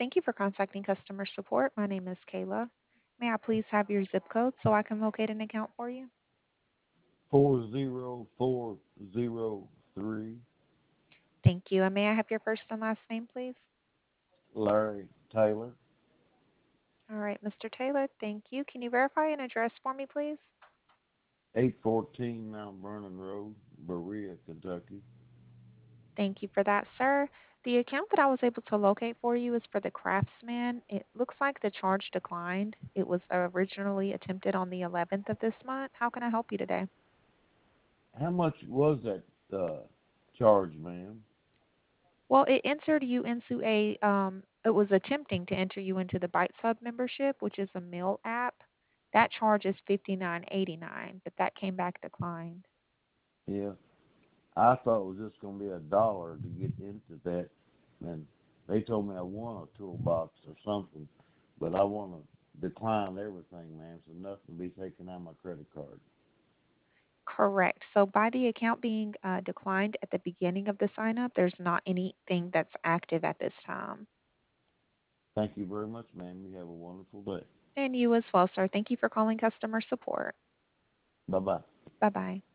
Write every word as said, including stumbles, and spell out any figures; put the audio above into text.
Thank you for contacting customer support. My name is Kayla. May I please have your zip code so I can locate an account for you? four zero four zero three. Thank you. And may I have your first and last name, please? Larry Taylor, All right, mister Taylor, thank you. Can you verify an address for me, please? eight fourteen Mount Vernon Road, Berea, Kentucky. Thank you for that, sir. The account that I was able to locate for you is for the Craftsman. It looks like the charge declined. It was originally attempted on the eleventh of this month. How can I help you today? How much was that uh, charge, ma'am? Well, it entered you into a, um, it was attempting to enter you into the Bite Sub membership, which is a meal app. That charge is fifty-nine eighty-nine, but that came back declined. Yeah, I thought it was just going to be a dollar to get into that, and they told me I won a toolbox or something, but I want to decline everything, ma'am, so nothing will be taken out of my credit card. Correct. So by the account being uh, declined at the beginning of the sign up, there's not anything that's active at this time. Thank you very much, ma'am. You have a wonderful day. And you as well, sir. Thank you for calling customer support. Bye bye. Bye bye.